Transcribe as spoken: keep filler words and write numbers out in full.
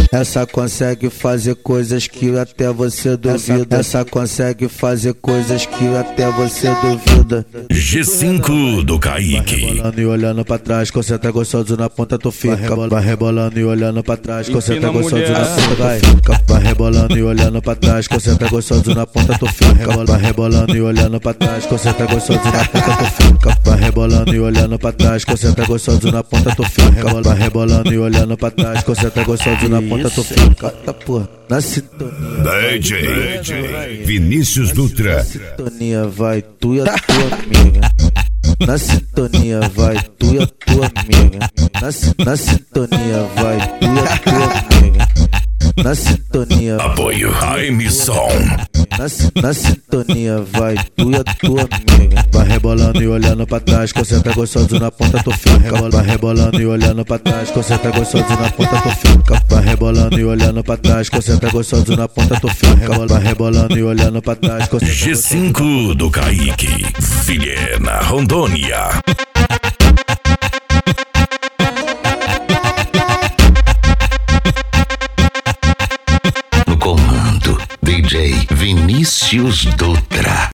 Essa consegue fazer coisas que até você duvida. Essa consegue fazer coisas que até você duvida. G cinco do Kaique. Vai rebolando e olhando pra trás, concentra gostoso na ponta, tu fica. Vai rebolando e olhando pra trás, concentra gostoso na ponta, vai. Vai rebolando e olhando pra trás, concentra gostoso na ponta, tu fica. Vai rebolando e olhando pra trás, concentra gostoso na ponta, tu fica. Vai rebolando e olhando pra trás, concentra gostoso na ponta, tu fica. Vai rebolando e olhando pra trás, concentra gostoso na ponta, tu fica. Tá porra, na sintonia. D J Vinícius Dutra. Na sintonia vai tu e a tua amiga. Na sintonia vai tu e a tua amiga. Na, na sintonia vai tu e a tua amiga. Na sintonia. Apoio a emissão. Na, na sintonia vai tu e a tua amiga. Vai rebolando e olhando pra trás, concentra gostoso na ponta, tu fica. Vai rebolando e olhando pra trás, concentra gostoso na ponta, tu fica. Vai rebolando e olhando pra trás, concentra gostoso na ponta, tu fica. Vai rebolando e olhando pra trás, concentra. G cinco do Kaique, Vilhena, Rondônia. No comando, D J Vinícius Dutra.